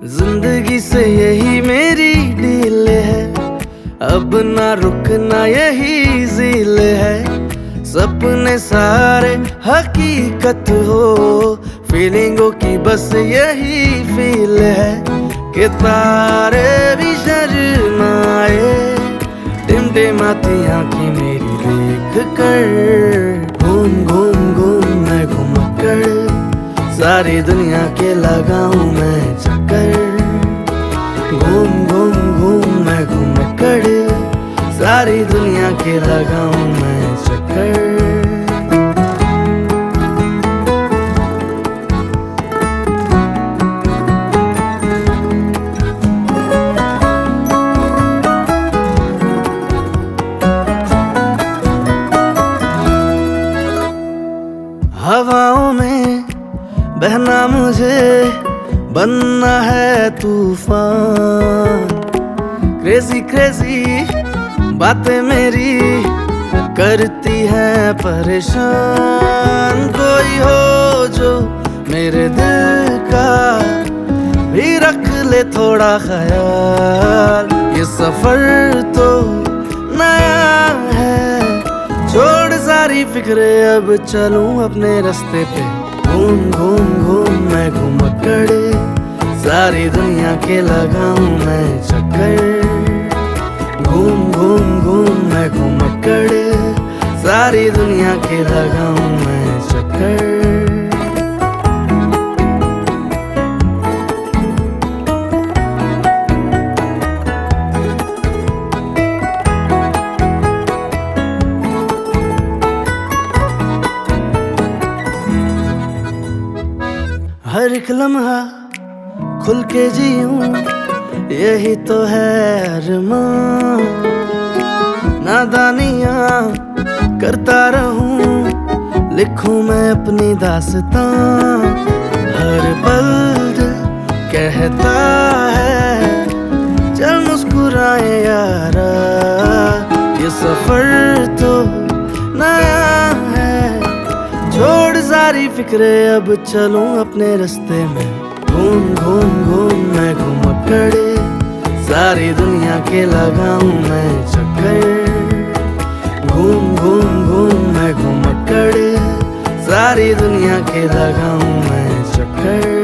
जिंदगी से यही मेरी डील है, अब ना रुकना यही ज़ील है। सपने सारे हकीकत हो, फीलिंगों की बस यही फील है कि तारे भी शर्माए, टिमटिमाती आंखें मेरी देख कर। घूम घूम घूम मैं घुमक्कड़, सारी दुनिया के लगाऊं मैं चक्कर। घूम घूम घूम मैं घुमक्कड़, सारी दुनिया के लगाऊं मैं चक्कर। हवाओं में बहना मुझे, बनना है तूफान। क्रेजी क्रेजी बातें मेरी करती हैं परेशान। कोई हो जो मेरे दिल का भी रख ले थोड़ा ख्याल, ये सफर तो नया है। छोड़ सारी फिक्रे, अब चलूं अपने रास्ते पे। घूम घूम घूम मैं घुमक्कड़, सारी दुनिया के लगाऊं मैं चक्कर। घूम घूम घूम मैं घुमक्कड़, सारी दुनिया के लगाऊं मैं चक्कर। हर एक लम्हा खुल के जीऊं, यही तो है अरमान। नादानियाँ करता रहूं, लिखूं मैं अपनी दास्तां। हर पल दिल कहता है चल मुस्कुराए यारा, ये सफर तो नया है। छोड़ सारी फिक्रे, अब चलूं अपने रास्ते में। घूम घूम घूम मैं घुमक्कड़, सारी दुनिया के लगाऊं मैं चक्कर। घूम घूम घूम मैं घुमक्कड़, सारी दुनिया के लगाऊं मैं चक्कर।